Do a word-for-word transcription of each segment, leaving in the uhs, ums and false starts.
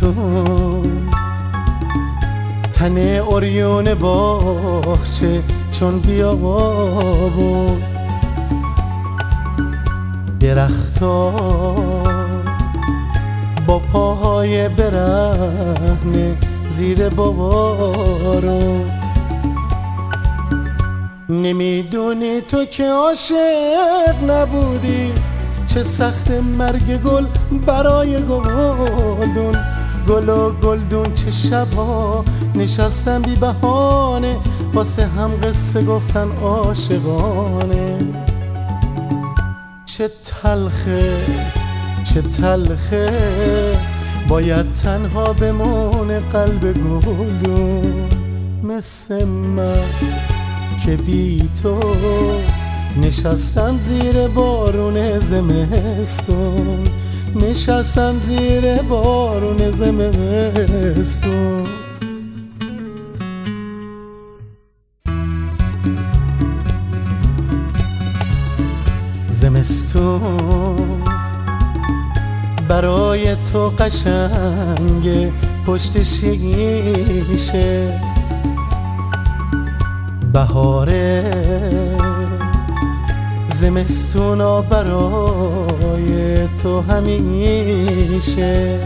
زمستون تن عریون باغچه چون بیابون، درختا با پاهای برهنه زیر بارون. نمیدونی تو که عاشق نبودی چه سخت مرگ گل برای گلدون. گل و گلدون چه شبا نشستن بی بهانه واسه هم قصه گفتن عاشقانه. چه تلخه چه تلخه باید تنها بمونه قلب گلدون، مثل من که بی تو نشستم زیر بارون زمستون، نشستم زیر بارون زمستون. زمستون برای تو قشنگ پشت شیشه، بهاره زمستونا برای تو همیشه.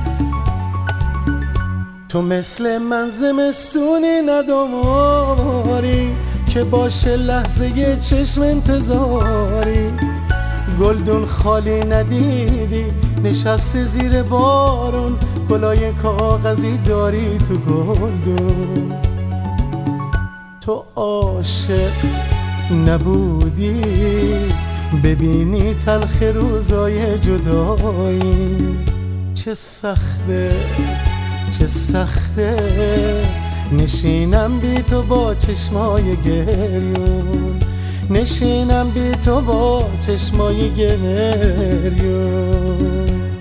تو مثل من زمستونی نداری که باشه لحظه چشم انتظاری. گلدون خالی ندیدی نشسته زیر بارون، گلای کاغذی داری تو گلدون. تو عاشق نبودی ببینی تلخ روزای جدایی. چه سخته چه سخته نشینم بی تو با چشمای گریون، نشینم بی تو با چشمای گریون.